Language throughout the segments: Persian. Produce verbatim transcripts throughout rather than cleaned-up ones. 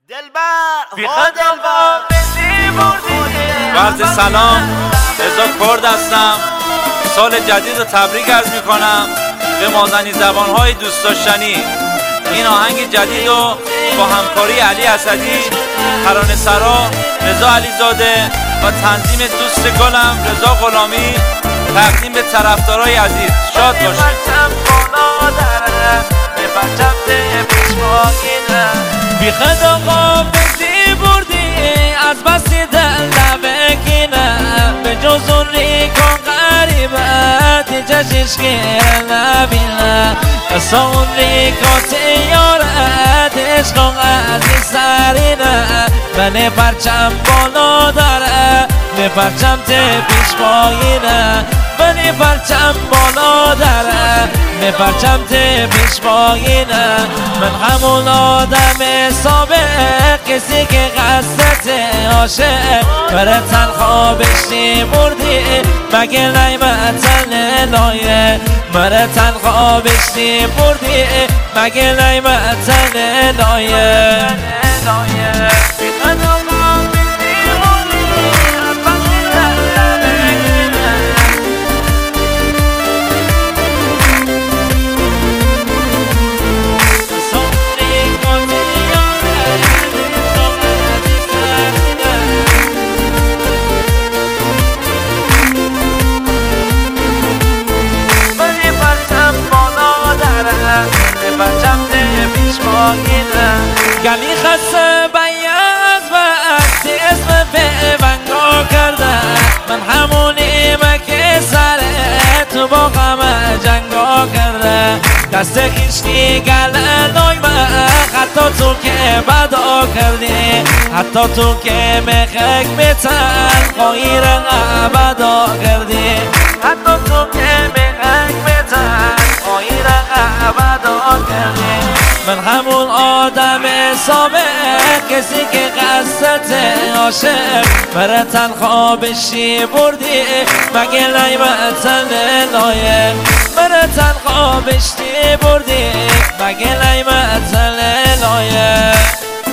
دلبر ها دلبر وقت سلام، رضا کرد هستم. سال جدید رو تبریک عرض میکنم به مازنی زبانهای دوست داشتنی. این آهنگ جدید رو با همکاری علی اسدی، ترانه سرا رضا علیزاده و تنظیم دوست گلم رضا غلامی تقدیم به طرفدارای عزیز. شاد باشید. بی خد آقا بزی بردی از بسی دل نبکینه به جز اون ریکان غریبت چشش گیر نبینه اصلا اون ریکان تیارت عشق عزیز سرینه من پرچم بالا داره به پرچم ته پیش پایینه من پرچم بالا داره به پرچم ته پیش پایینه من همون آدم سابق کسی که قصدت عاشق بره تنخوا بشتی بردی مگه نیمتن لایه بره تنخوا بشتی بردی مگه نیمتن لایه گلی خسته بیاز وقتی اسم پیونگا کرده من همونیم که سر تو با غم جنگا کرده دست کشتی گله نایمه حتی تو که بدا کردی حتی تو که مخک بتن خواهی رقم بدا کردی حتی تو که مخک بتن خواهی رقم بدا کردی من همون آدم سابق کسی که قصدت عاشق بره تنخوا بشی بردی مگه نیمتن لایق بره تنخوا بشی بردی مگه نیمتن لایق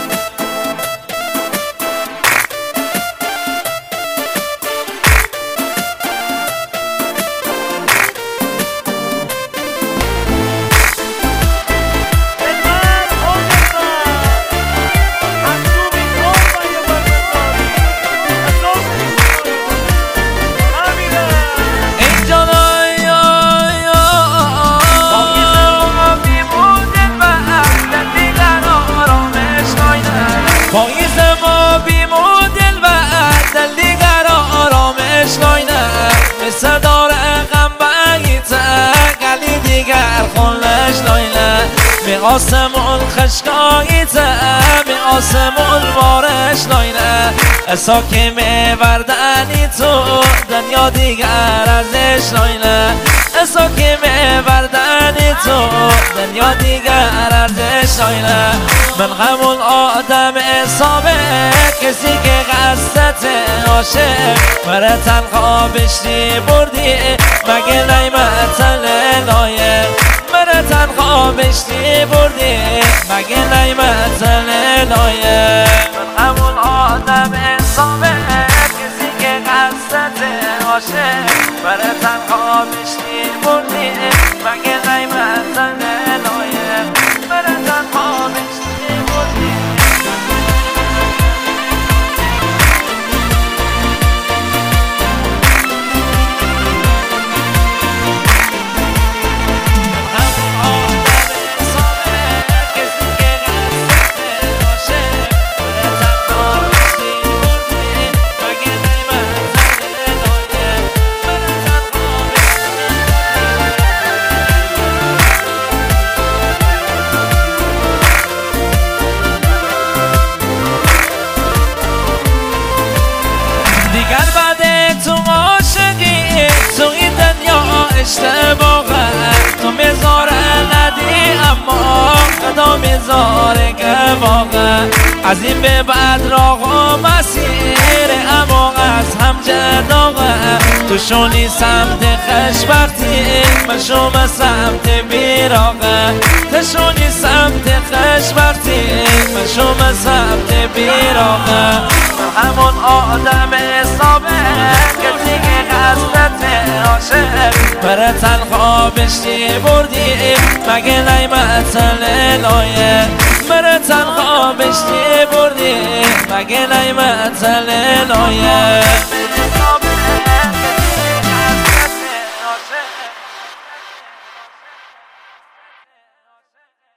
پاییز ما بیمون دل و دل دیگر آرامش ناینه مثل داره غم بگیته گلی دیگر خونش ناینه به آسمون خشکاییته به آسمون بارش ناینه اسا که میوردنی تو دنیا دیگر ازش ناینه اسا که میوردنی تو دنیا دیگر ازش ناینه من همون آدم سابق کسی که قصدت عاشق بره تنخوا بشتی بردی مگه نیمتن لایق بره تنخوا بشتی بردی مگه نیمتن لایق من همون آدم سابق کسی که قصدت عاشق بره تنخوا بشتی بردی مگه نیمتن لایق بره تنخوا بشتی بردی دیگر بعد تو عاشقی تو این دنیا اشتباهه تو میذاره ندی اما خدا میذاره که واقع از این به بعد راه و مسیر اما از هم جداغه تو شونی سمت خشبختی من شما سمت بیراغه تو شونی سمت خشبختی من شما سمت بیراغه همون آدم حسابه که دیگه قصدت عاشق بره تنها بشتی بردی مگه نیمت لایه بره تنها بشتی بردی مگه نیمت لایه